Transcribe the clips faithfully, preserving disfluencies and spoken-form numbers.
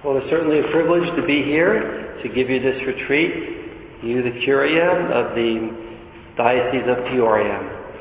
Well, it's certainly a privilege to be here to give you this retreat, you, the Curia of the Diocese of Peoria.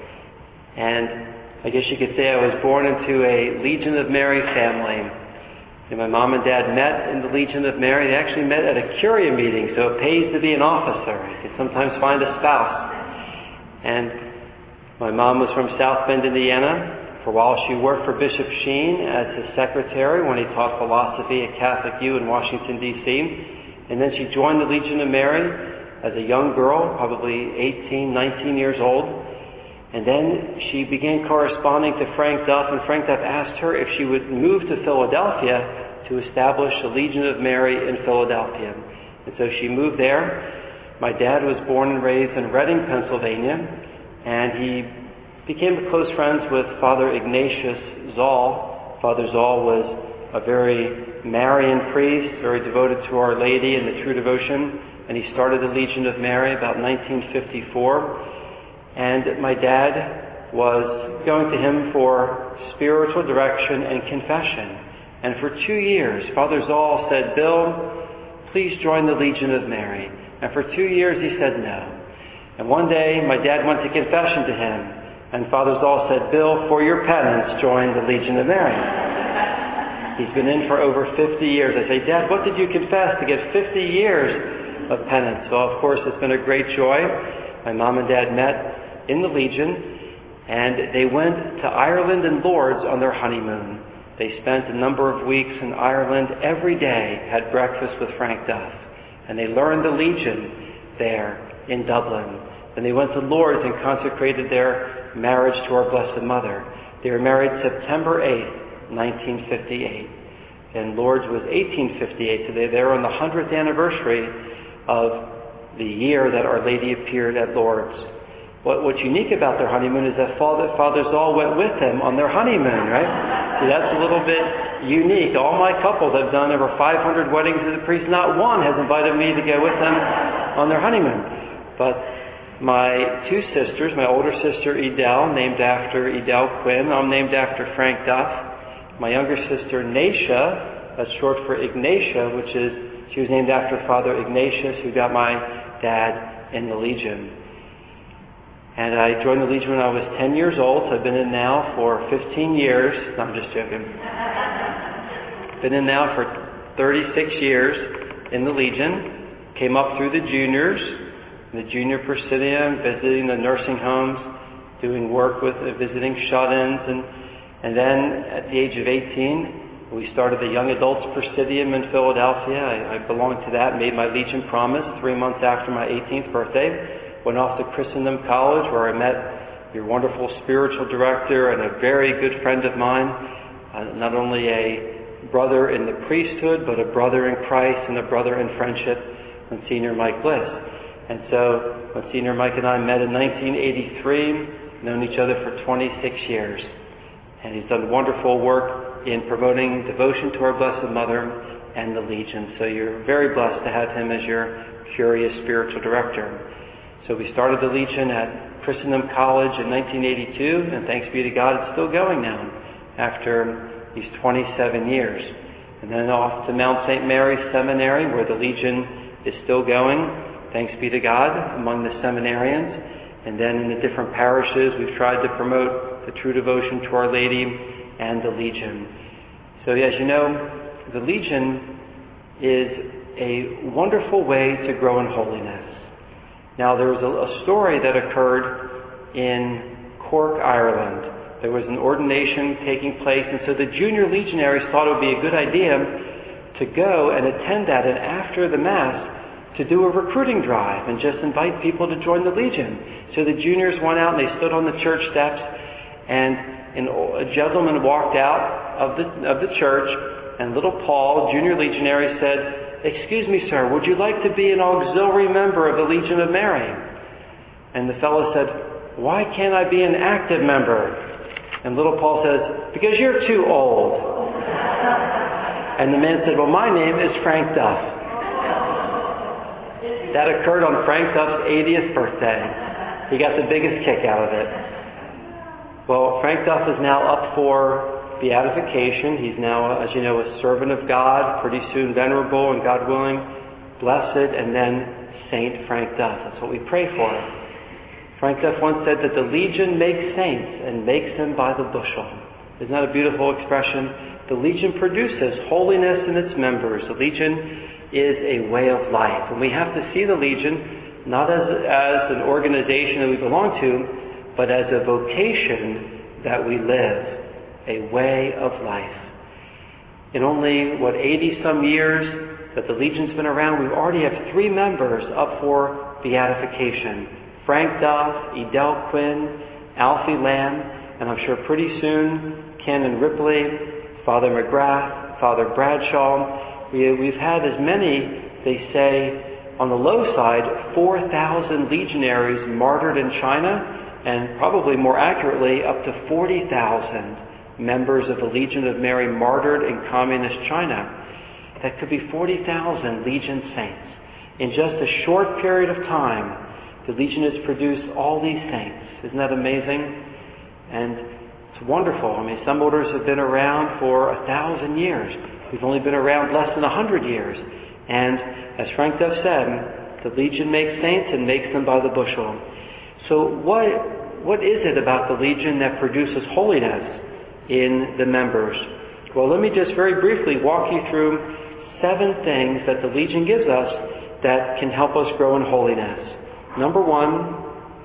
And I guess you could say I was born into a Legion of Mary family. And my mom and dad met in the Legion of Mary. They actually met at a Curia meeting, so it pays to be an officer. You can sometimes find a spouse. And my mom was from South Bend, Indiana. For a while she worked for Bishop Sheen as his secretary when he taught philosophy at Catholic U in Washington, D C And then she joined the Legion of Mary as a young girl, probably eighteen, nineteen years old. And then she began corresponding to Frank Duff, and Frank Duff asked her if she would move to Philadelphia to establish the Legion of Mary in Philadelphia. And so she moved there. My dad was born and raised in Reading, Pennsylvania, and he became close friends with Father Ignatius Zoll. Father Zoll was a very Marian priest, very devoted to Our Lady and the true devotion, and he started the Legion of Mary about nineteen fifty-four. And my dad was going to him for spiritual direction and confession. And for two years, Father Zoll said, "Bill, please join the Legion of Mary." And for two years he said no. And one day my dad went to confession to him, and Father Zoll said, "Bill, for your penance, join the Legion of Mary." He's been in for over fifty years. I say, "Dad, what did you confess to get fifty years of penance?" Well, of course, it's been a great joy. My mom and dad met in the Legion, and they went to Ireland and Lourdes on their honeymoon. They spent a number of weeks in Ireland. Every day had breakfast with Frank Duff, and they learned the Legion there in Dublin. Then they went to Lourdes and consecrated their marriage to our Blessed Mother. They were married September eighth, nineteen fifty-eight. And Lourdes was eighteen fifty-eight, so they were on the hundredth anniversary of the year that Our Lady appeared at Lourdes. What, what's unique about their honeymoon is that Father, Father Zoll went with them on their honeymoon, right? So that's a little bit unique. All my couples have done over five hundred weddings as a priest. Not one has invited me to go with them on their honeymoon. But my two sisters, my older sister Edel, named after Edel Quinn. I'm named after Frank Duff. My younger sister Natia, that's short for Ignatia, which is, she was named after Father Ignatius, who got my dad in the Legion. And I joined the Legion when I was ten years old, so I've been in now for fifteen years. No, I'm just joking. Been in now for thirty-six years in the Legion. Came up through the juniors, the junior presidium, visiting the nursing homes, doing work with uh, visiting shut-ins, and and then at the age of eighteen, we started the young adults presidium in Philadelphia. I, I belonged to that, made my Legion promise three months after my eighteenth birthday. Went off to Christendom College, where I met your wonderful spiritual director and a very good friend of mine, uh, not only a brother in the priesthood, but a brother in Christ and a brother in friendship, Monsignor Mike Bliss. And so Monsignor Mike and I met in nineteen eighty-three, known each other for twenty-six years. And he's done wonderful work in promoting devotion to our Blessed Mother and the Legion. So you're very blessed to have him as your Curia spiritual director. So we started the Legion at Christendom College in nineteen eighty-two, and thanks be to God, it's still going now after these twenty-seven years. And then off to Mount Saint Mary's Seminary, where the Legion is still going, thanks be to God, among the seminarians. And then in the different parishes, we've tried to promote the true devotion to Our Lady and the Legion. So as you know, the Legion is a wonderful way to grow in holiness. Now, there was a, a story that occurred in Cork, Ireland. There was an ordination taking place, and so the junior legionaries thought it would be a good idea to go and attend that, and after the Mass, to do a recruiting drive and just invite people to join the Legion. So the juniors went out and they stood on the church steps, and, and a gentleman walked out of the, of the church, and little Paul, junior legionary, said, "Excuse me, sir, would you like to be an auxiliary member of the Legion of Mary?" And the fellow said, "Why can't I be an active member?" And little Paul says, "Because you're too old." And the man said, "Well, my name is Frank Duff." That occurred on Frank Duff's eightieth birthday. He got the biggest kick out of it. Well, Frank Duff is now up for beatification. He's now, as you know, a servant of God, pretty soon venerable and, God willing, blessed, and then Saint Frank Duff. That's what we pray for. Frank Duff once said that the Legion makes saints and makes them by the bushel. Isn't that a beautiful expression? The Legion produces holiness in its members. The Legion is a way of life. And we have to see the Legion not as, as an organization that we belong to, but as a vocation that we live, a way of life. In only, what, eighty-some years that the Legion's been around, we already have three members up for beatification. Frank Duff, Edel Quinn, Alfie Lamb, and I'm sure pretty soon, Canon Ripley, Father McGrath, Father Bradshaw. We, we've had as many, they say, on the low side, four thousand legionaries martyred in China, and probably more accurately, up to forty thousand members of the Legion of Mary martyred in communist China. That could be forty thousand Legion saints. In just a short period of time, the Legion has produced all these saints. Isn't that amazing? And it's wonderful. I mean, some orders have been around for a thousand years. We've only been around less than a hundred years. And as Frank Duff said, the Legion makes saints and makes them by the bushel. So what what is it about the Legion that produces holiness in the members? Well, let me just very briefly walk you through seven things that the Legion gives us that can help us grow in holiness. Number one,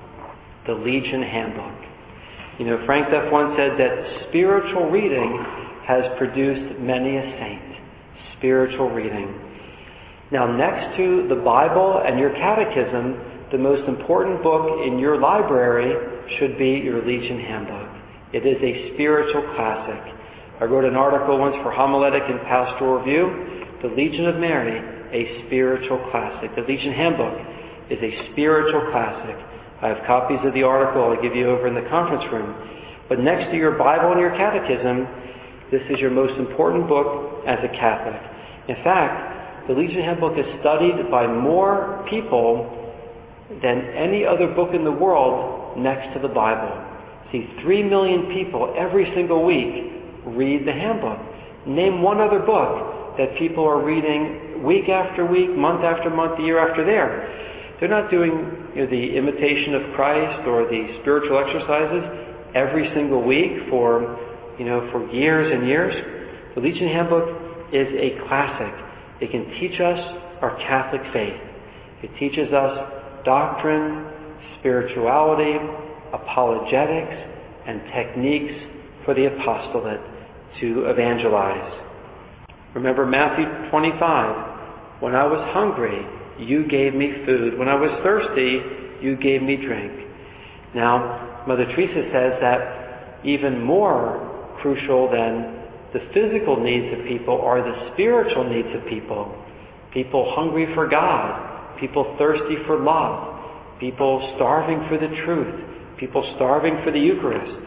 the Legion Handbook. You know, Frank Duff once said that spiritual reading has produced many a saint. Spiritual reading. Now, next to the Bible and your catechism, the most important book in your library should be your Legion Handbook. It is a spiritual classic. I wrote an article once for Homiletic and Pastoral Review, The Legion of Mary, a spiritual classic. The Legion Handbook is a spiritual classic. I have copies of the article I'll give you over in the conference room. But next to your Bible and your catechism, this is your most important book as a Catholic. In fact, the Legion Handbook is studied by more people than any other book in the world next to the Bible. See, three million people every single week read the handbook. Name one other book that people are reading week after week, month after month, year after year. They're not doing, you know, the imitation of Christ or the spiritual exercises every single week for, you know, for years and years. The Legion Handbook is a classic. It can teach us our Catholic faith. It teaches us doctrine, spirituality, apologetics, and techniques for the apostolate to evangelize. Remember Matthew twenty-five, when I was hungry, you gave me food. When I was thirsty, you gave me drink. Now, Mother Teresa says that even more crucial than the physical needs of people are the spiritual needs of people. People hungry for God, people thirsty for love, people starving for the truth, people starving for the Eucharist.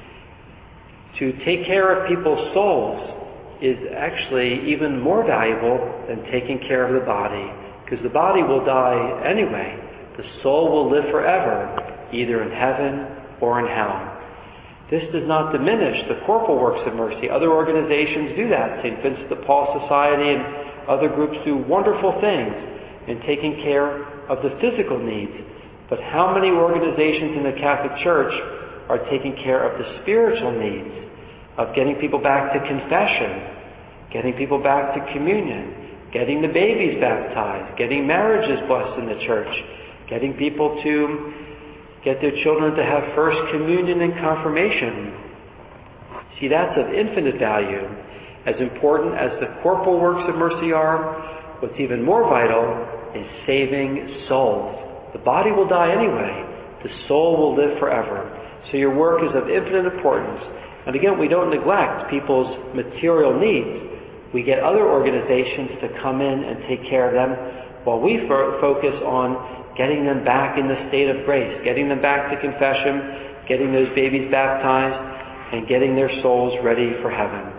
To take care of people's souls is actually even more valuable than taking care of the body, because the body will die anyway. The soul will live forever, either in heaven or in hell. This does not diminish the corporal works of mercy. Other organizations do that. Saint Vincent de Paul Society and other groups do wonderful things in taking care of the physical needs. But how many organizations in the Catholic Church are taking care of the spiritual needs, of getting people back to confession, getting people back to communion, getting the babies baptized, getting marriages blessed in the church, getting people to get their children to have first communion and confirmation. See, that's of infinite value. As important as the corporal works of mercy are, what's even more vital is saving souls. The body will die anyway. The soul will live forever. So your work is of infinite importance. And again, we don't neglect people's material needs. We get other organizations to come in and take care of them while we fo- focus on getting them back in the state of grace, getting them back to confession, getting those babies baptized, and getting their souls ready for heaven.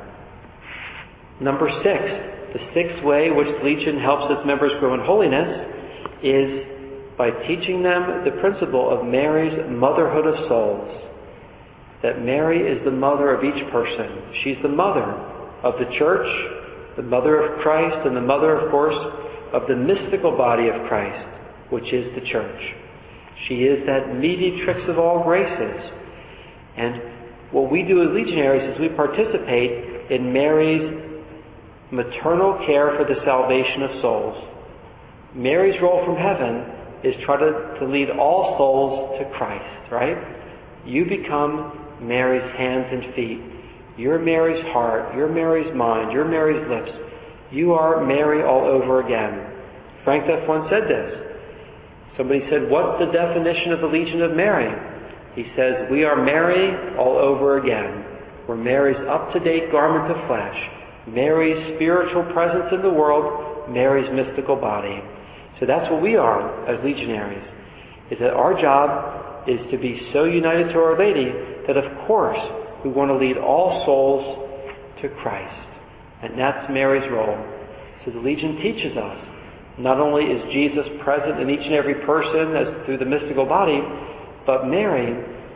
Number six, the sixth way which the Legion helps its members grow in holiness is by teaching them the principle of Mary's motherhood of souls. that Mary is the mother of each person. She's the mother of the church, the mother of Christ, and the mother, of course, of the mystical body of Christ, which is the church. She is that mediatrix of all graces. And what we do as legionaries is we participate in Mary's maternal care for the salvation of souls. Mary's role from heaven is try to, to lead all souls to Christ, right? You become Mary's hands and feet. You're Mary's heart. You're Mary's mind. You're Mary's lips. You are Mary all over again. Frank Duff once said this. Somebody said, what's the definition of the Legion of Mary? He says, we are Mary all over again. We're Mary's up-to-date garment of flesh, Mary's spiritual presence in the world, Mary's mystical body. So that's what we are as legionaries, is that our job is to be so united to Our Lady that, of course, we want to lead all souls to Christ. And that's Mary's role. So the Legion teaches us, not only is Jesus present in each and every person as through the mystical body, but Mary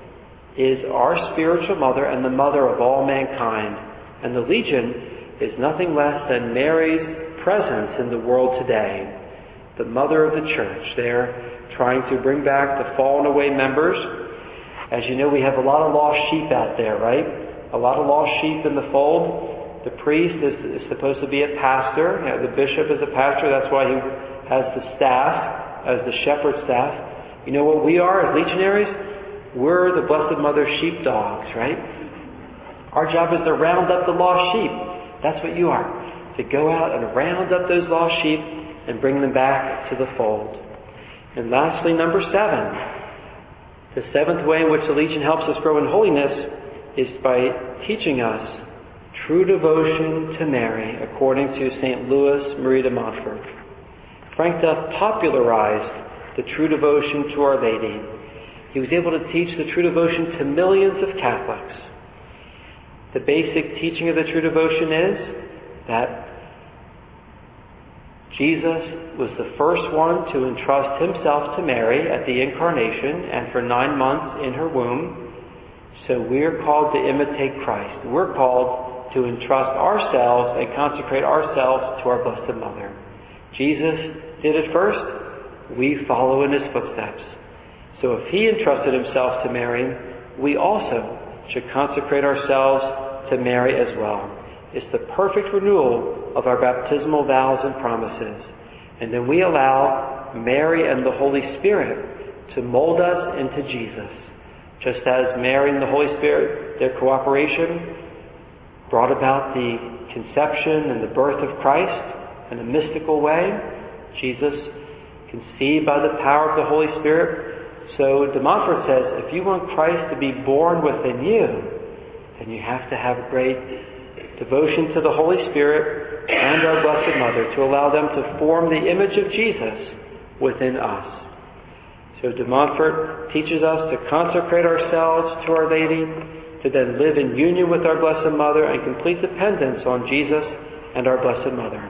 is our spiritual mother and the mother of all mankind. And the Legion is nothing less than Mary's presence in the world today, the mother of the church. They're trying to bring back the fallen away members. As you know, we have a lot of lost sheep out there, right? A lot of lost sheep in the fold. The priest is, is supposed to be a pastor. You know, the bishop is a pastor. That's why he has the staff as the shepherd staff. You know what we are as legionaries? We're the Blessed Mother's sheepdogs, right? Our job is to round up the lost sheep. That's what you are. To go out and round up those lost sheep and bring them back to the fold. And lastly, number seven. The seventh way in which the Legion helps us grow in holiness is by teaching us true devotion to Mary, according to Saint Louis Marie de Montfort. Frank Duff popularized the true devotion to Our Lady. He was able to teach the true devotion to millions of Catholics. The basic teaching of the true devotion is that Jesus was the first one to entrust himself to Mary at the Incarnation and for nine months in her womb. So we're called to imitate Christ. We're called to entrust ourselves and consecrate ourselves to our Blessed Mother. Jesus did it first. We follow in his footsteps. So if he entrusted himself to Mary, we also should consecrate ourselves to Mary as well. It's the perfect renewal of our baptismal vows and promises. And then we allow Mary and the Holy Spirit to mold us into Jesus. Just as Mary and the Holy Spirit, their cooperation, brought about the conception and the birth of Christ in a mystical way. Jesus conceived by the power of the Holy Spirit. So de Montfort says, if you want Christ to be born within you, then you have to have great devotion to the Holy Spirit and our Blessed Mother to allow them to form the image of Jesus within us. So de Montfort teaches us to consecrate ourselves to Our Lady, to then live in union with our Blessed Mother and complete dependence on Jesus and our Blessed Mother.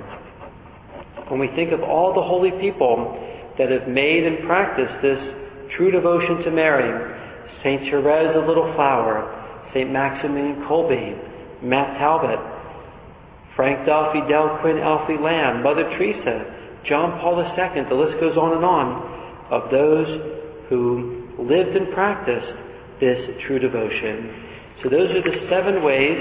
When we think of all the holy people that have made and practiced this true devotion to Mary, Saint Therese of Little Flower, Saint Maximilian Kolbe, Matt Talbot, Frank Duff, Del Quinn, Alfie Lamb, Mother Teresa, John Paul the Second, the list goes on and on, of those who lived and practiced this true devotion. So those are the seven ways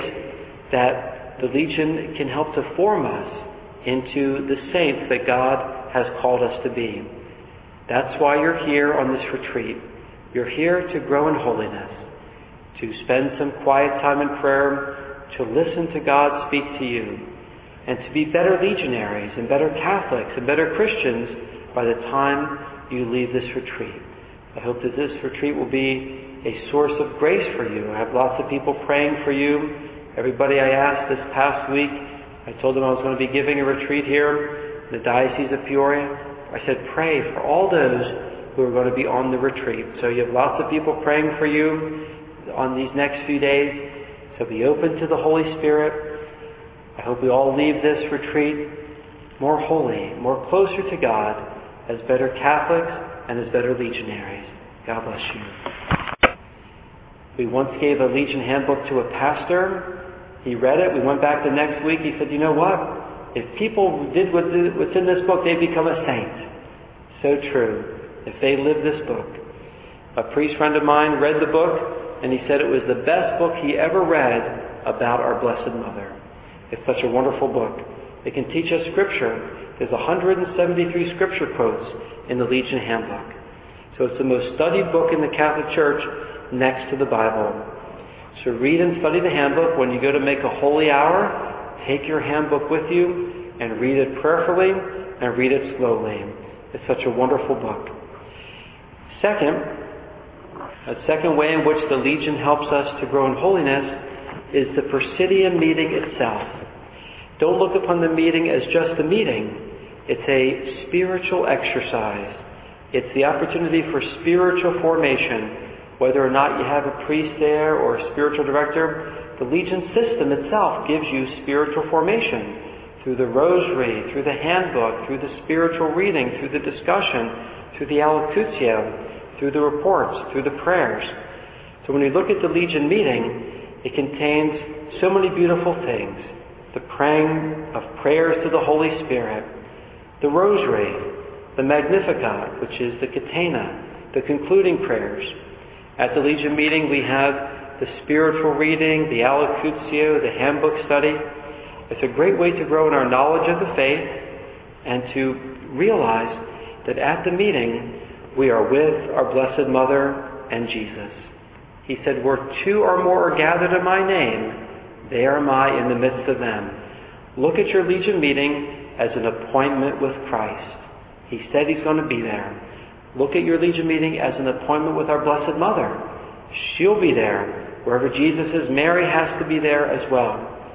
that the Legion can help to form us into the saints that God has called us to be. That's why you're here on this retreat. You're here to grow in holiness, to spend some quiet time in prayer, to listen to God speak to you, and to be better legionaries and better Catholics and better Christians by the time you leave this retreat. I hope that this retreat will be a source of grace for you. I have lots of people praying for you. Everybody I asked this past week, I told them I was going to be giving a retreat here in the Diocese of Peoria. I said, pray for all those who are going to be on the retreat. So you have lots of people praying for you on these next few days. So be open to the Holy Spirit. I hope we all leave this retreat more holy, more closer to God, as better Catholics and as better legionaries. God bless you. We once gave a Legion handbook to a pastor. He read it. We went back the next week. He said, you know what? If people did what's in this book, they'd become a saint. So true. If they lived this book. A priest friend of mine read the book, and he said it was the best book he ever read about our Blessed Mother. It's such a wonderful book. It can teach us Scripture. There's one hundred seventy-three Scripture quotes in the Legion Handbook. So it's the most studied book in the Catholic Church next to the Bible. So read and study the handbook. When you go to make a holy hour, take your handbook with you and read it prayerfully and read it slowly. It's such a wonderful book. Second, a second way in which the Legion helps us to grow in holiness is the Presidium meeting itself. Don't look upon the meeting as just a meeting. It's a spiritual exercise. It's the opportunity for spiritual formation. Whether or not you have a priest there or a spiritual director, the Legion system itself gives you spiritual formation through the rosary, through the handbook, through the spiritual reading, through the discussion, through the allocutio, through the reports, through the prayers. So when we look at the Legion meeting, it contains so many beautiful things. The praying of prayers to the Holy Spirit, the rosary, the Magnificat, which is the catena, the concluding prayers. At the Legion meeting, we have the spiritual reading, the allocutio, the handbook study. It's a great way to grow in our knowledge of the faith and to realize that at the meeting, we are with our Blessed Mother and Jesus. He said, where two or more are gathered in my name, there am I in the midst of them. Look at your Legion meeting as an appointment with Christ. He said he's going to be there. Look at your Legion meeting as an appointment with our Blessed Mother. She'll be there. Wherever Jesus is, Mary has to be there as well.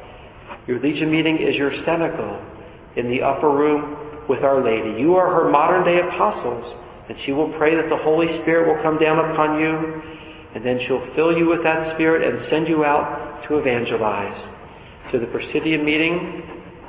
Your Legion meeting is your cenacle in the upper room with Our Lady. You are her modern-day apostles, and she will pray that the Holy Spirit will come down upon you, and then she'll fill you with that Spirit and send you out to evangelize. So the Presidium meeting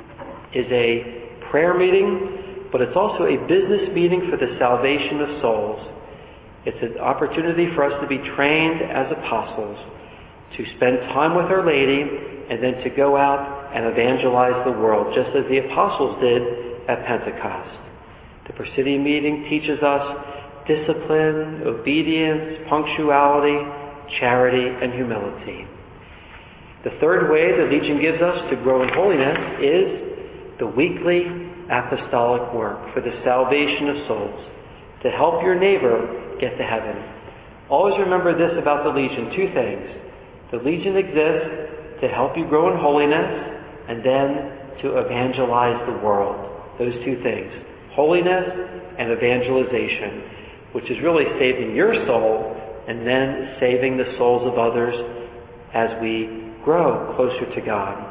is a prayer meeting, but it's also a business meeting for the salvation of souls. It's an opportunity for us to be trained as apostles, to spend time with Our Lady, and then to go out and evangelize the world, just as the apostles did at Pentecost. The Presidium meeting teaches us discipline, obedience, punctuality, charity, and humility. The third way the Legion gives us to grow in holiness is the weekly apostolic work for the salvation of souls, to help your neighbor get to heaven. Always remember this about the Legion, two things. The Legion exists to help you grow in holiness and then to evangelize the world. Those two things, holiness and evangelization, which is really saving your soul and then saving the souls of others as we grow closer to God.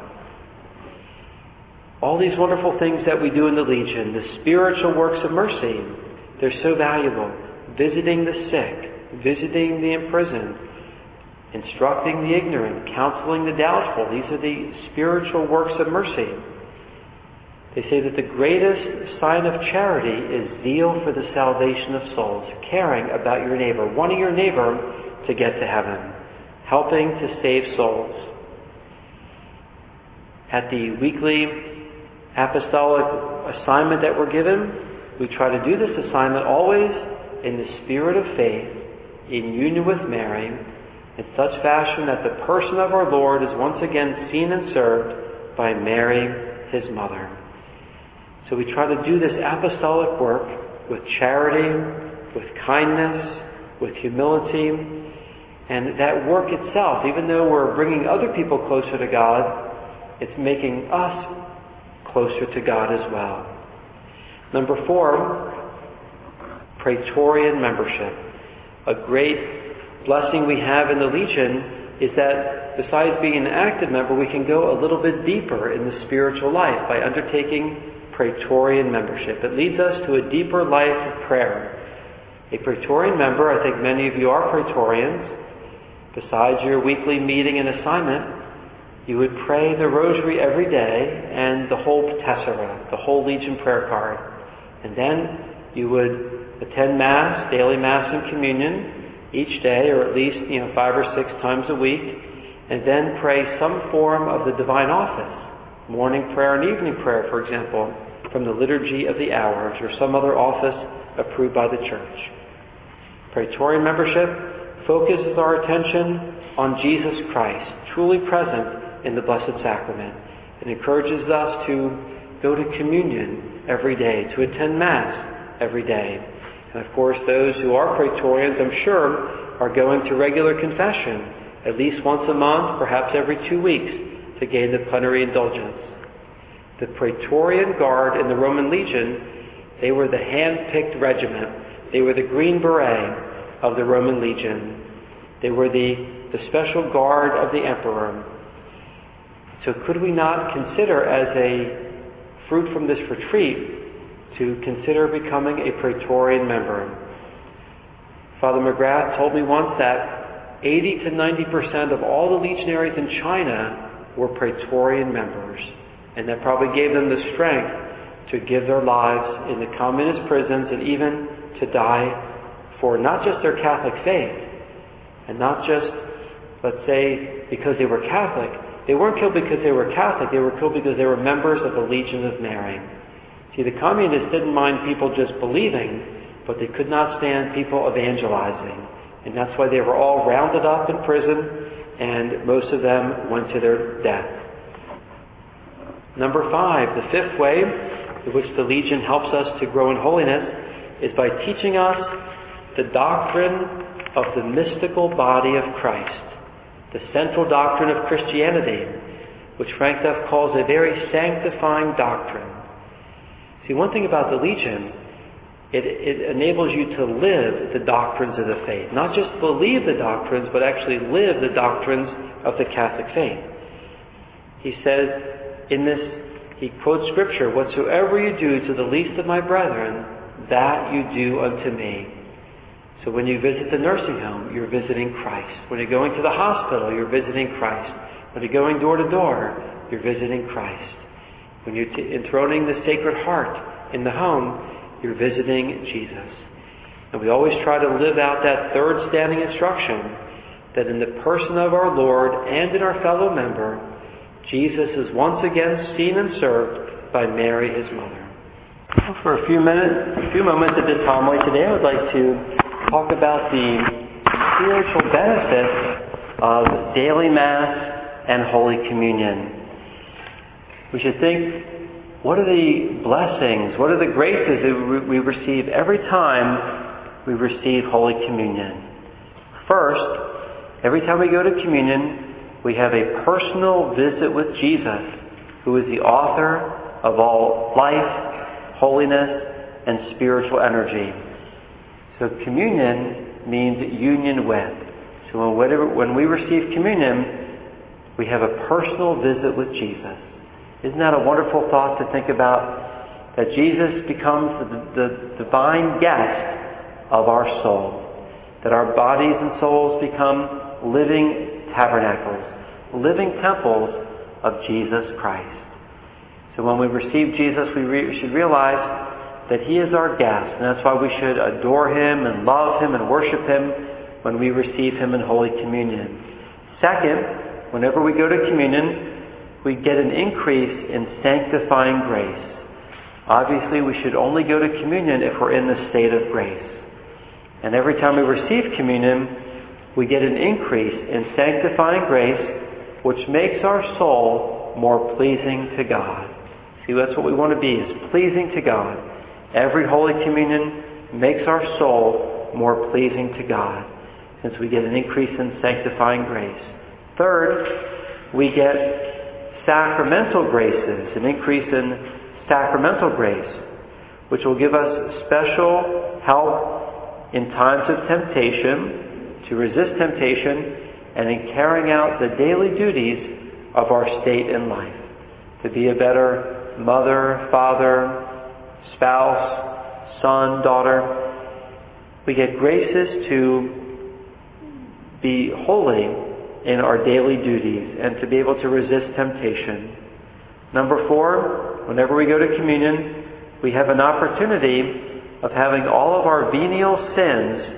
All these wonderful things that we do in the Legion, the spiritual works of mercy, they're so valuable. Visiting the sick, visiting the imprisoned, instructing the ignorant, counseling the doubtful. These are the spiritual works of mercy. They say that the greatest sign of charity is zeal for the salvation of souls, caring about your neighbor, wanting your neighbor to get to heaven, helping to save souls. At the weekly apostolic assignment that we're given, we try to do this assignment always in the spirit of faith, in union with Mary, in such fashion that the person of our Lord is once again seen and served by Mary, his mother. So we try to do this apostolic work with charity, with kindness, with humility, and that work itself, even though we're bringing other people closer to God, it's making us closer to God as well. Number four, Praetorian membership. A great blessing we have in the Legion is that besides being an active member, we can go a little bit deeper in the spiritual life by undertaking Praetorian membership. It leads us to a deeper life of prayer. A Praetorian member, I think many of you are Praetorians. Besides your weekly meeting and assignment, you would pray the rosary every day and the whole tessera, the whole Legion prayer card. And then you would attend Mass, daily Mass and Communion, each day, or at least, you know, five or six times a week, and then pray some form of the divine office, morning prayer and evening prayer, for example, from the Liturgy of the Hours, or some other office approved by the Church. Praetorian membership focuses our attention on Jesus Christ, truly present in the Blessed Sacrament. It encourages us to go to communion every day, to attend Mass every day. And of course, those who are Praetorians, I'm sure, are going to regular confession at least once a month, perhaps every two weeks, to gain the plenary indulgence. The Praetorian Guard in the Roman Legion, they were the hand-picked regiment. They were the Green Beret of the Roman Legion. They were the, the special guard of the emperor. So could we not consider, as a fruit from this retreat, to consider becoming a Praetorian member? Father McGrath told me once that eighty to ninety percent of all the legionaries in China were Praetorian members, and that probably gave them the strength to give their lives in the communist prisons and even to die for not just their Catholic faith, and not just, let's say, because they were Catholic. They weren't killed because they were Catholic, they were killed because they were members of the Legion of Mary. See, the communists didn't mind people just believing, but they could not stand people evangelizing. And that's why they were all rounded up in prison, and most of them went to their death. Number five, the fifth way in which the Legion helps us to grow in holiness is by teaching us the doctrine of the mystical body of Christ, the central doctrine of Christianity, which Frank Duff calls a very sanctifying doctrine. See, one thing about the Legion, it, it enables you to live the doctrines of the faith. Not just believe the doctrines, but actually live the doctrines of the Catholic faith. He says in this, he quotes Scripture, "Whatsoever you do to the least of my brethren, that you do unto me." So when you visit the nursing home, you're visiting Christ. When you're going to the hospital, you're visiting Christ. When you're going door to door, you're visiting Christ. When you're t- enthroning the Sacred Heart in the home, you're visiting Jesus. And we always try to live out that third standing instruction, that in the person of our Lord and in our fellow member, Jesus is once again seen and served by Mary, his mother. For a few minutes, a few moments of this homily today, I would like to talk about the spiritual benefits of daily Mass and Holy Communion. We should think, what are the blessings, what are the graces that we receive every time we receive Holy Communion? First, every time we go to communion, we have a personal visit with Jesus, who is the author of all life, holiness, and spiritual energy. So communion means union with. So whenever, when we receive communion, we have a personal visit with Jesus. Isn't that a wonderful thought to think about? That Jesus becomes the, the divine guest of our soul. That our bodies and souls become living tabernacles, living temples of Jesus Christ. So when we receive Jesus, we re- should realize that he is our guest. And that's why we should adore him and love him and worship him when we receive him in Holy Communion. Second, whenever we go to communion, we get an increase in sanctifying grace. Obviously, we should only go to communion if we're in the state of grace. And every time we receive communion, we get an increase in sanctifying grace, which makes our soul more pleasing to God. See, that's what we want to be, is pleasing to God. Every Holy Communion makes our soul more pleasing to God, since we get an increase in sanctifying grace. Third, we get sacramental graces, an increase in sacramental grace, which will give us special help in times of temptation, to resist temptation, and in carrying out the daily duties of our state in life. To be a better mother, father, spouse, son, daughter. We get graces to be holy in our daily duties and to be able to resist temptation. Number four, whenever we go to communion, we have an opportunity of having all of our venial sins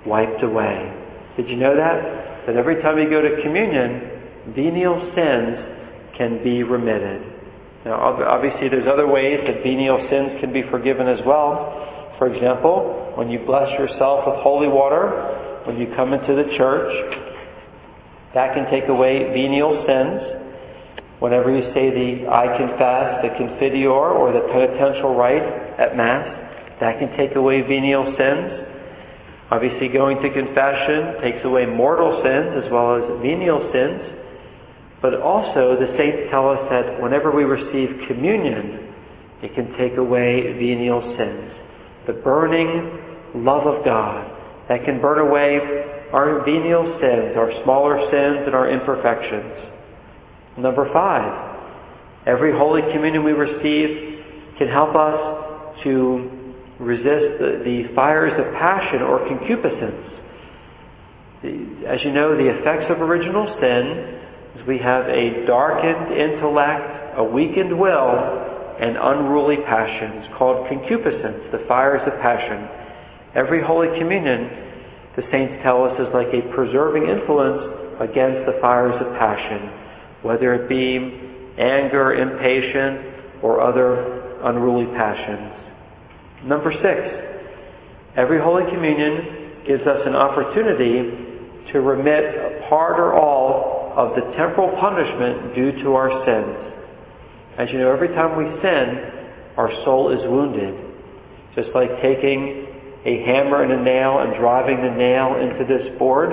wiped away. Did you know that? That every time you go to communion, venial sins can be remitted. Now, obviously, there's other ways that venial sins can be forgiven as well. For example, when you bless yourself with holy water, when you come into the church, that can take away venial sins. Whenever you say the I confess, the Confiteor, or the penitential rite at Mass, that can take away venial sins. Obviously, going to confession takes away mortal sins as well as venial sins. But also, the saints tell us that whenever we receive communion, it can take away venial sins. The burning love of God that can burn away our venial sins, our smaller sins and our imperfections. Number five, every Holy Communion we receive can help us to resist the, the fires of passion or concupiscence. The, as you know, the effects of original sin is we have a darkened intellect, a weakened will, and unruly passions called concupiscence, the fires of passion. Every Holy Communion, the saints tell us, is like a preserving influence against the fires of passion, whether it be anger, impatience, or other unruly passions. Number six, every Holy Communion gives us an opportunity to remit part or all of the temporal punishment due to our sins. As you know, every time we sin, our soul is wounded. Just like taking a hammer and a nail and driving the nail into this board,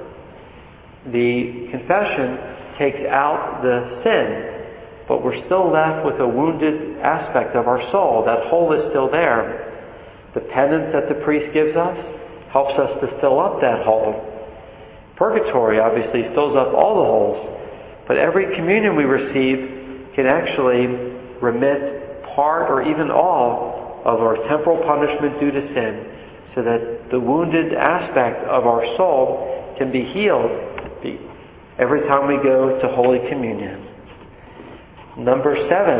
the confession takes out the sin, but we're still left with a wounded aspect of our soul. That hole is still there. The penance that the priest gives us helps us to fill up that hole. Purgatory obviously fills up all the holes, but every communion we receive can actually remit part or even all of our temporal punishment due to sin, so that the wounded aspect of our soul can be healed every time we go to Holy Communion. Number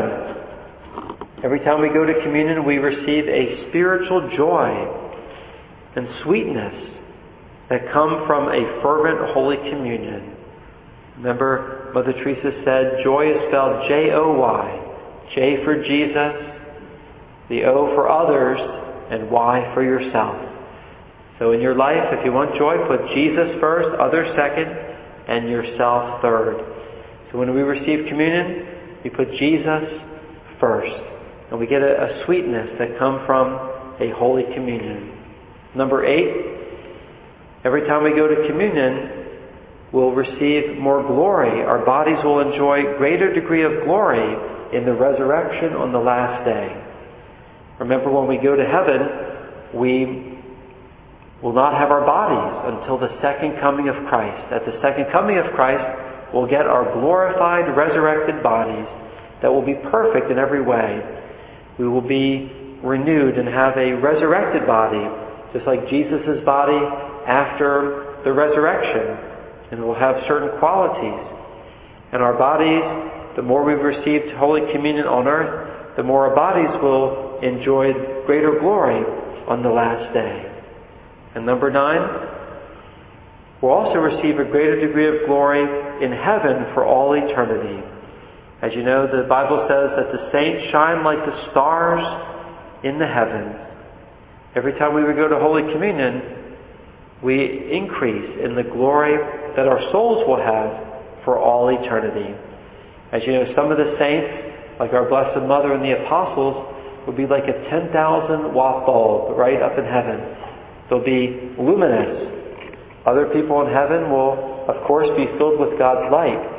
seven, every time we go to communion, we receive a spiritual joy and sweetness that come from a fervent Holy Communion. Remember, Mother Teresa said, joy is spelled J O Y. J for Jesus, the O for others, and Y for yourself. So in your life, if you want joy, put Jesus first, others second, and yourself third. So when we receive communion, we put Jesus first. And we get a, a sweetness that comes from a Holy Communion. Number eight, every time we go to communion, we'll receive more glory. Our bodies will enjoy greater degree of glory in the resurrection on the last day. Remember, when we go to heaven, we will not have our bodies until the second coming of Christ. At the second coming of Christ, we'll get our glorified, resurrected bodies that will be perfect in every way. We will be renewed and have a resurrected body, just like Jesus' body after the resurrection. And we'll have certain qualities. And our bodies, the more we've received Holy Communion on earth, the more our bodies will enjoy greater glory on the last day. And number nine, we'll also receive a greater degree of glory in heaven for all eternity. As you know, the Bible says that the saints shine like the stars in the heavens. Every time we would go to Holy Communion, we increase in the glory that our souls will have for all eternity. As you know, some of the saints, like our Blessed Mother and the Apostles, will be like a ten thousand watt bulb right up in heaven. They'll be luminous. Other people in heaven will, of course, be filled with God's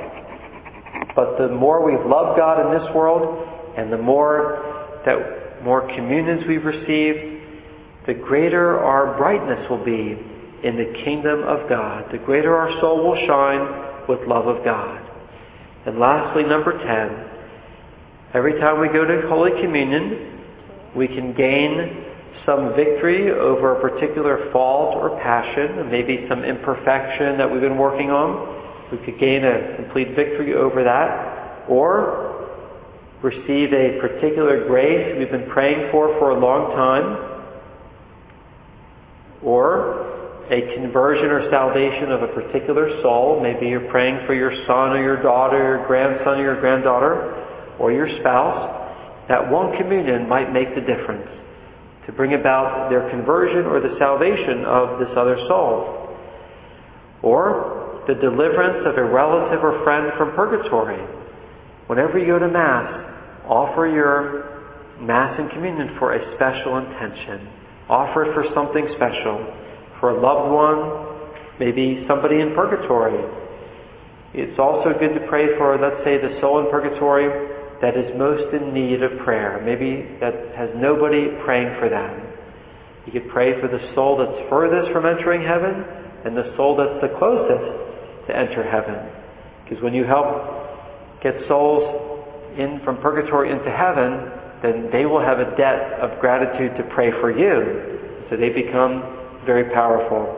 light. But the more we've loved God in this world, and the more that more communions we've received, the greater our brightness will be in the kingdom of God. The greater our soul will shine with love of God. And lastly, number ten, every time we go to Holy Communion, we can gain some victory over a particular fault or passion, maybe some imperfection that we've been working on. We could gain a complete victory over that, or receive a particular grace we've been praying for for a long time, or a conversion or salvation of a particular soul. Maybe you're praying for your son or your daughter, your grandson or your granddaughter, or your spouse. That one communion might make the difference to bring about their conversion or the salvation of this other soul. Or the deliverance of a relative or friend from purgatory. Whenever you go to Mass, offer your Mass and communion for a special intention. Offer it for something special, for a loved one, maybe somebody in purgatory. It's also good to pray for, let's say, the soul in purgatory that is most in need of prayer. Maybe that has nobody praying for them. You could pray for the soul that's furthest from entering heaven and the soul that's the closest to enter heaven. Because when you help get souls in from purgatory into heaven, then they will have a debt of gratitude to pray for you. So they become very powerful.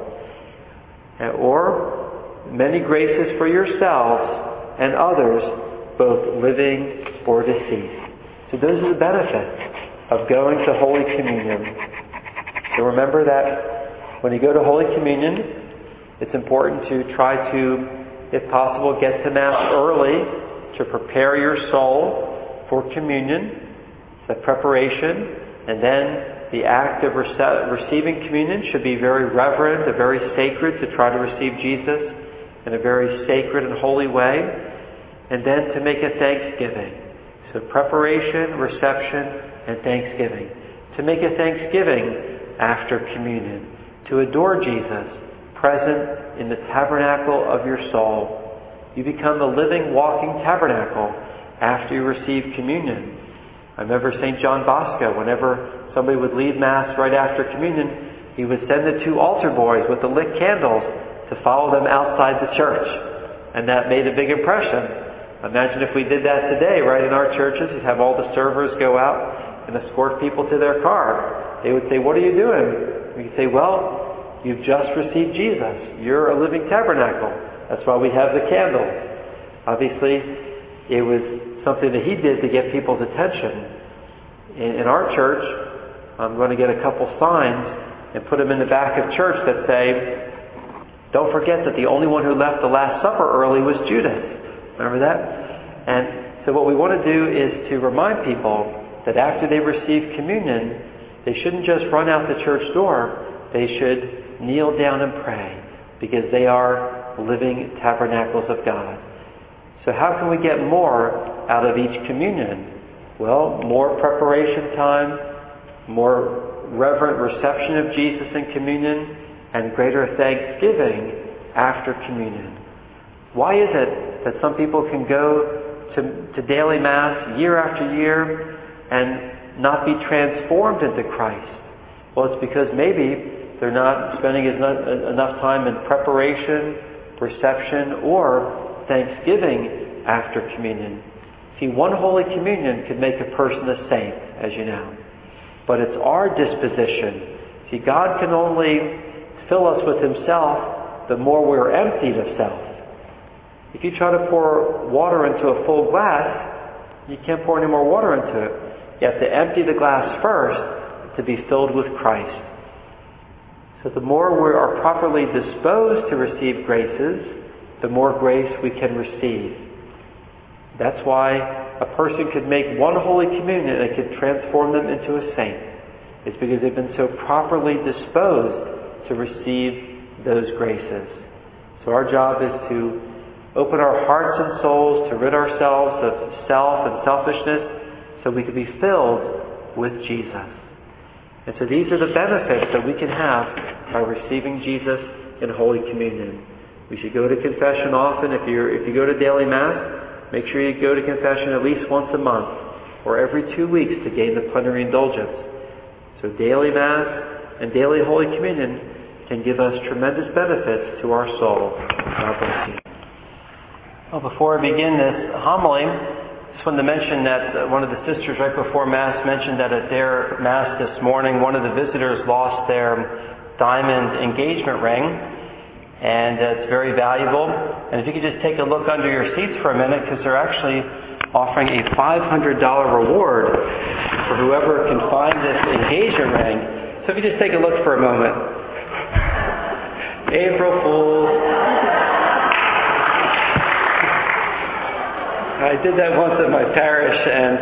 Or many graces for yourselves and others, both living or deceased. So those are the benefits of going to Holy Communion. So remember that when you go to Holy Communion, it's important to try to, if possible, get to Mass early to prepare your soul for communion. The preparation, and then the act of rece- receiving communion should be very reverent, and very sacred, to try to receive Jesus in a very sacred and holy way, and then to make a thanksgiving. So preparation, reception, and thanksgiving. To make a thanksgiving after communion. To adore Jesus present in the tabernacle of your soul. You become a living, walking tabernacle after you receive communion. I remember Saint John Bosco, whenever somebody would leave Mass right after communion, he would send the two altar boys with the lit candles to follow them outside the church. And that made a big impression. Imagine if we did that today, right in our churches. You'd have all the servers go out and escort people to their car. They would say, "What are you doing?" We could say, "Well, you've just received Jesus. You're a living tabernacle. That's why we have the candles." Obviously, it was something that he did to get people's attention. In, in our church, I'm going to get a couple signs and put them in the back of church that say, "Don't forget that the only one who left the Last Supper early was Judas." Remember that? And so what we want to do is to remind people that after they receive communion, they shouldn't just run out the church door. They should kneel down and pray, because they are living tabernacles of God. So how can we get more out of each communion? Well, more preparation time, more reverent reception of Jesus in communion, and greater thanksgiving after communion. Why is it that some people can go to, to daily Mass year after year and not be transformed into Christ? Well, it's because maybe they're not spending as not, enough time in preparation, reception, or thanksgiving after communion. See, one Holy Communion could make a person a saint, as you know. But it's our disposition. See, God can only fill us with Himself the more we're emptied of self. If you try to pour water into a full glass, you can't pour any more water into it. You have to empty the glass first to be filled with Christ. So the more we are properly disposed to receive graces, the more grace we can receive. That's why a person could make one Holy Communion and it could transform them into a saint. It's because they've been so properly disposed to receive those graces. So our job is to open our hearts and souls to rid ourselves of self and selfishness so we can be filled with Jesus. And so these are the benefits that we can have by receiving Jesus in Holy Communion. We should go to confession often. If you if you go to daily Mass, make sure you go to confession at least once a month or every two weeks to gain the plenary indulgence. So daily Mass and daily Holy Communion can give us tremendous benefits to our soul. God bless you. Well, before I begin this homily, I just wanted to mention that one of the sisters right before Mass mentioned that at their Mass this morning, one of the visitors lost their diamond engagement ring, and uh, it's very valuable. And if you could just take a look under your seats for a minute, because they're actually offering a five hundred dollars reward for whoever can find this engagement ring. So if you just take a look for a moment. April Fools. I did that once at my parish, and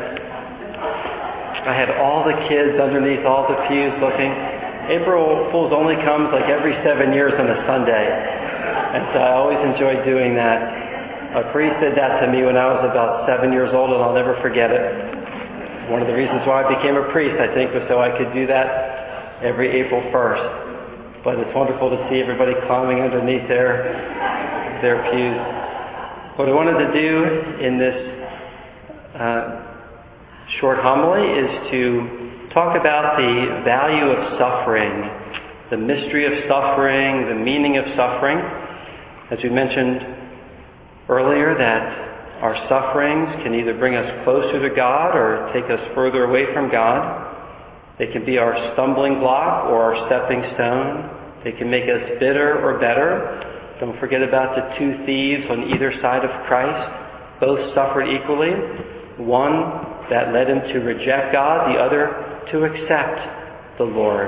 I had all the kids underneath all the pews looking. April Fools only comes like every seven years on a Sunday, and so I always enjoyed doing that. A priest did that to me when I was about seven years old, and I'll never forget it. One of the reasons why I became a priest, I think, was so I could do that every April first. But it's wonderful to see everybody climbing underneath their, their pews. What I wanted to do in this uh, short homily is to talk about the value of suffering, the mystery of suffering, the meaning of suffering. As we mentioned earlier, that our sufferings can either bring us closer to God or take us further away from God. They can be our stumbling block or our stepping stone. They can make us bitter or better. Don't forget about the two thieves on either side of Christ. Both suffered equally. One that led him to reject God, the other to accept the Lord.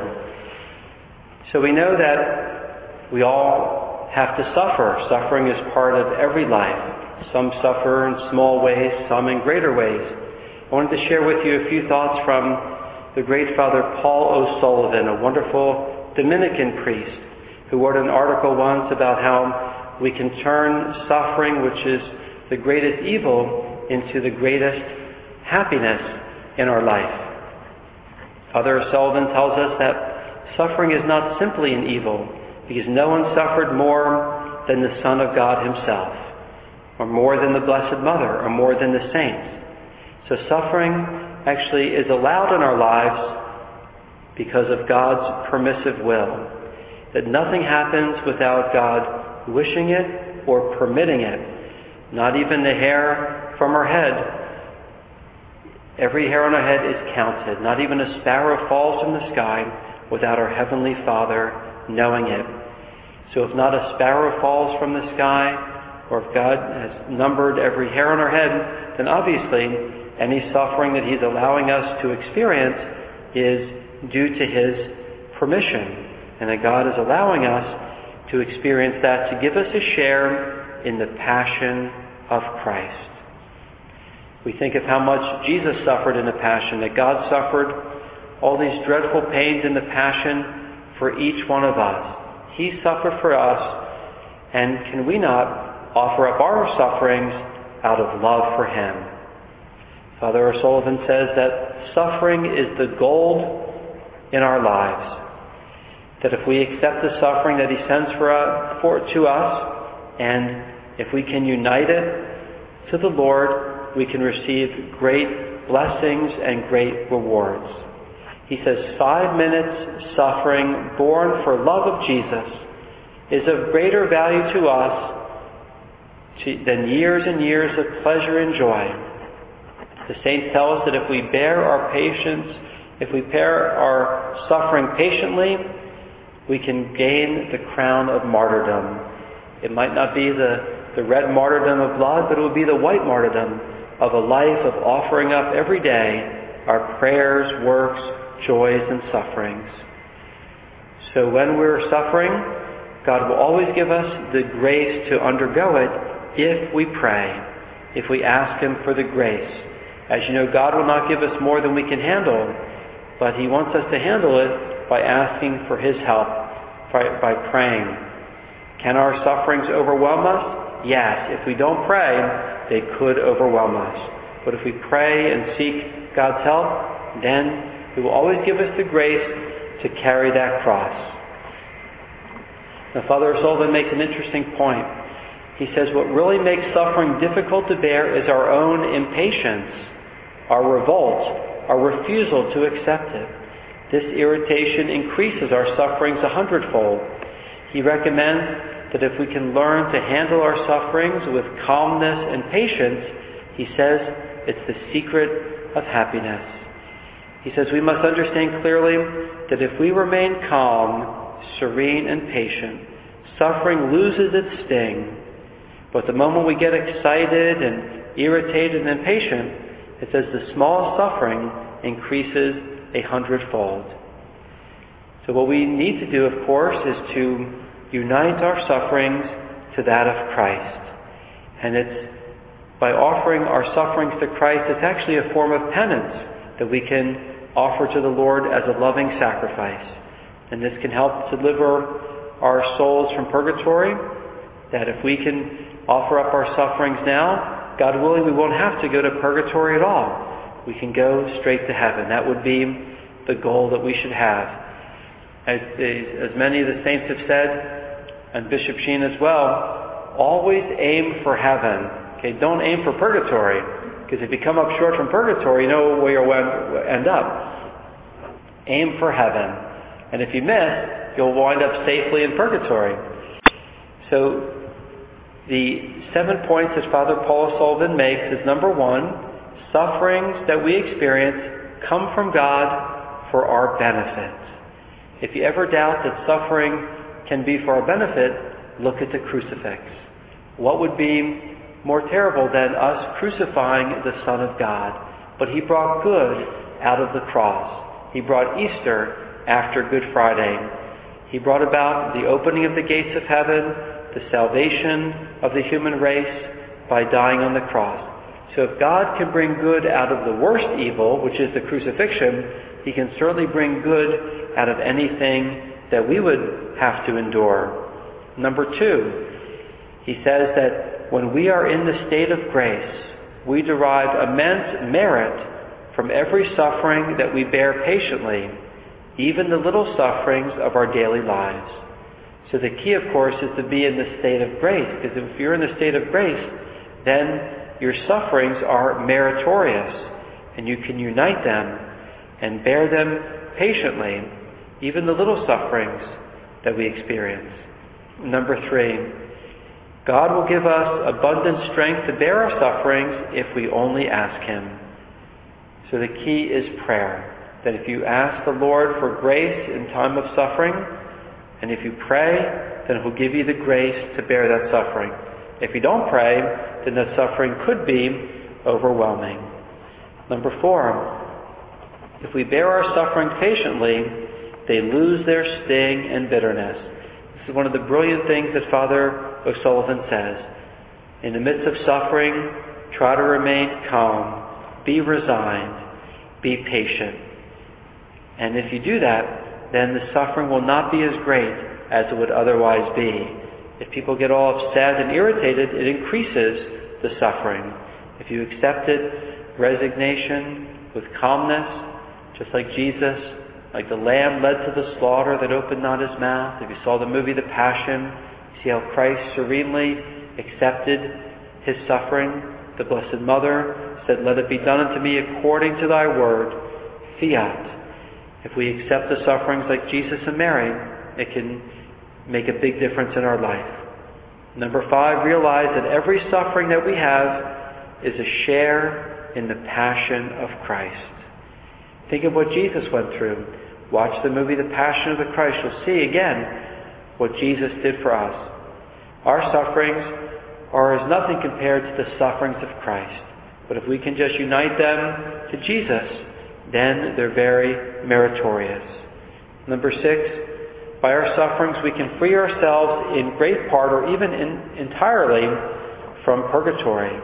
So we know that we all have to suffer. Suffering is part of every life. Some suffer in small ways, some in greater ways. I wanted to share with you a few thoughts from the great Father Paul O'Sullivan, a wonderful Dominican priest, who wrote an article once about how we can turn suffering, which is the greatest evil, into the greatest happiness in our life. Father O'Sullivan tells us that suffering is not simply an evil, because no one suffered more than the Son of God himself, or more than the Blessed Mother, or more than the saints. So suffering actually is allowed in our lives because of God's permissive will. That nothing happens without God wishing it or permitting it. Not even the hair from our head. Every hair on our head is counted. Not even a sparrow falls from the sky without our Heavenly Father knowing it. So if not a sparrow falls from the sky, or if God has numbered every hair on our head, then obviously any suffering that He's allowing us to experience is due to His permission. And that God is allowing us to experience that to give us a share in the passion of Christ. We think of how much Jesus suffered in the passion, that God suffered all these dreadful pains in the passion for each one of us. He suffered for us, and can we not offer up our sufferings out of love for Him? Father O'Sullivan says that suffering is the gold in our lives. That if we accept the suffering that He sends for, uh, for to us, and if we can unite it to the Lord, we can receive great blessings and great rewards. He says five minutes suffering borne for love of Jesus is of greater value to us to, than years and years of pleasure and joy. The saints tell us that if we bear our patience, if we bear our suffering patiently, we can gain the crown of martyrdom. It might not be the, the red martyrdom of blood, but it will be the white martyrdom of a life of offering up every day our prayers, works, joys, and sufferings. So when we're suffering, God will always give us the grace to undergo it if we pray, if we ask Him for the grace. As you know, God will not give us more than we can handle, but He wants us to handle it by asking for His help, by, by praying. Can our sufferings overwhelm us? Yes. If we don't pray, they could overwhelm us. But if we pray and seek God's help, then He will always give us the grace to carry that cross. Now, Father O'Sullivan makes an interesting point. He says what really makes suffering difficult to bear is our own impatience, our revolt, our refusal to accept it. This irritation increases our sufferings a hundredfold. He recommends that if we can learn to handle our sufferings with calmness and patience, he says it's the secret of happiness. He says we must understand clearly that if we remain calm, serene, and patient, suffering loses its sting. But the moment we get excited and irritated and impatient, it says the smallest suffering increases a hundredfold. So what we need to do, of course, is to unite our sufferings to that of Christ. And it's by offering our sufferings to Christ, it's actually a form of penance that we can offer to the Lord as a loving sacrifice. And this can help to deliver our souls from purgatory, that if we can offer up our sufferings now, God willing, we won't have to go to purgatory at all. We can go straight to heaven. That would be the goal that we should have. As, as many of the saints have said, and Bishop Sheen as well, always aim for heaven. Okay, don't aim for purgatory, because if you come up short from purgatory, you know where you'll end up. Aim for heaven. And if you miss, you'll wind up safely in purgatory. So the seven points that Father Paul Sullivan makes is, number one, sufferings that we experience come from God for our benefit. If you ever doubt that suffering can be for our benefit, look at the crucifix. What would be more terrible than us crucifying the Son of God? But he brought good out of the cross. He brought Easter after Good Friday. He brought about the opening of the gates of heaven, the salvation of the human race by dying on the cross. So if God can bring good out of the worst evil, which is the crucifixion, he can certainly bring good out of anything that we would have to endure. Number two, he says that when we are in the state of grace, we derive immense merit from every suffering that we bear patiently, even the little sufferings of our daily lives. So the key, of course, is to be in the state of grace, because if you're in the state of grace, then your sufferings are meritorious, and you can unite them and bear them patiently, even the little sufferings that we experience. Number three, God will give us abundant strength to bear our sufferings if we only ask him. So the key is prayer. That if you ask the Lord for grace in time of suffering, and if you pray, then he'll give you the grace to bear that suffering. If you don't pray, then that suffering could be overwhelming. Number four, if we bear our sufferings patiently, they lose their sting and bitterness. This is one of the brilliant things that Father O'Sullivan says. In the midst of suffering, try to remain calm, be resigned, be patient. And if you do that, then the suffering will not be as great as it would otherwise be. If people get all upset and irritated, it increases the suffering. If you accept it, resignation, with calmness, just like Jesus, like the lamb led to the slaughter that opened not his mouth. If you saw the movie The Passion, you see how Christ serenely accepted his suffering. The Blessed Mother said, "Let it be done unto me according to thy word." Fiat. If we accept the sufferings like Jesus and Mary, it can make a big difference in our life. Number five, realize that every suffering that we have is a share in the passion of Christ. Think of what Jesus went through. Watch the movie The Passion of the Christ. You'll see again what Jesus did for us. Our sufferings are as nothing compared to the sufferings of Christ. But if we can just unite them to Jesus, then they're very meritorious. Number six, by our sufferings we can free ourselves in great part or even in, entirely from purgatory.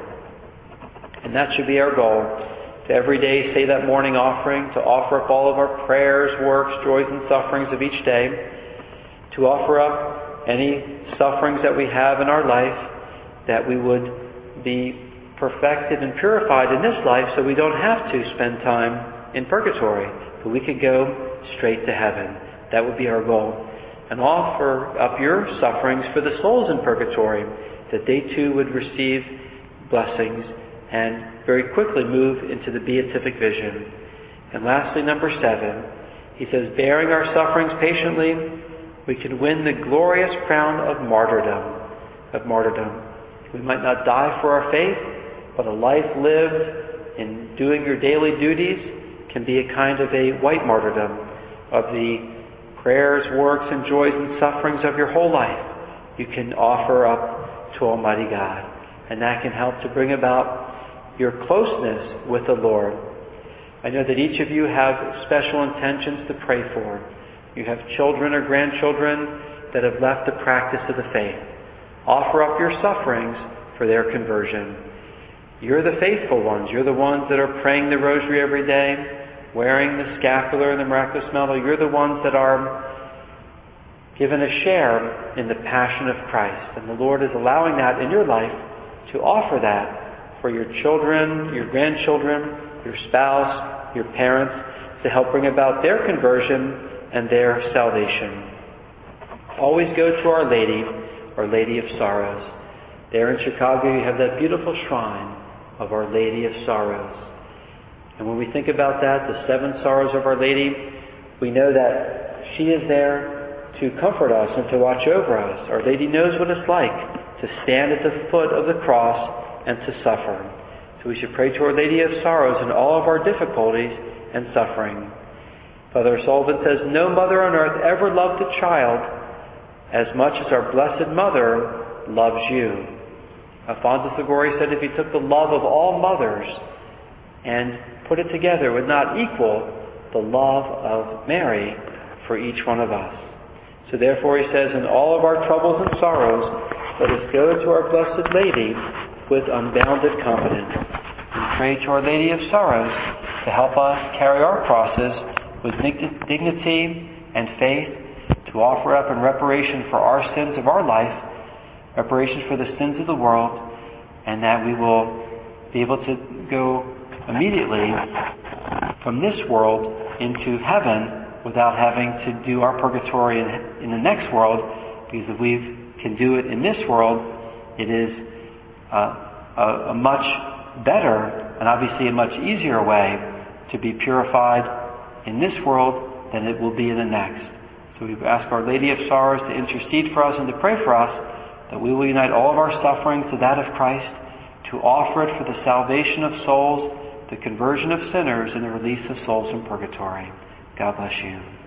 And that should be our goal. To every day say that morning offering, to offer up all of our prayers, works, joys and sufferings of each day, to offer up any sufferings that we have in our life, that we would be perfected and purified in this life so we don't have to spend time in purgatory, but we could go straight to heaven. That would be our goal. And offer up your sufferings for the souls in purgatory, that they too would receive blessings and very quickly move into the beatific vision. And lastly, number seven, he says, bearing our sufferings patiently, we can win the glorious crown of martyrdom. Of martyrdom. We might not die for our faith, but a life lived in doing your daily duties can be a kind of a white martyrdom of the prayers, works, and joys and sufferings of your whole life. You can offer up to Almighty God. And that can help to bring about your closeness with the Lord. I know that each of you have special intentions to pray for. You have children or grandchildren that have left the practice of the faith. Offer up your sufferings for their conversion. You're the faithful ones. You're the ones that are praying the rosary every day, wearing the scapular and the miraculous medal. You're the ones that are given a share in the passion of Christ. And the Lord is allowing that in your life to offer that for your children, your grandchildren, your spouse, your parents, to help bring about their conversion and their salvation. Always go to Our Lady, Our Lady of Sorrows. There in Chicago you have that beautiful shrine of Our Lady of Sorrows. And when we think about that, the seven sorrows of Our Lady, we know that she is there to comfort us and to watch over us. Our Lady knows what it's like to stand at the foot of the cross and to suffer. So we should pray to Our Lady of Sorrows in all of our difficulties and suffering. Father Sullivan says, no mother on earth ever loved a child as much as our Blessed Mother loves you. Alphonsus Liguori said if you took the love of all mothers and put it together, it would not equal the love of Mary for each one of us. So therefore he says, in all of our troubles and sorrows, let us go to our Blessed Lady with unbounded confidence and pray to Our Lady of Sorrows to help us carry our crosses with dignity and faith, to offer up in reparation for our sins of our life, reparation for the sins of the world, and that we will be able to go immediately from this world into heaven without having to do our purgatory in, in the next world, because if we can do it in this world, it is uh, a, a much better and obviously a much easier way to be purified in this world than it will be in the next. So we ask Our Lady of Sorrows to intercede for us and to pray for us that we will unite all of our sufferings to that of Christ, to offer it for the salvation of souls, the conversion of sinners, and the release of souls from purgatory. God bless you.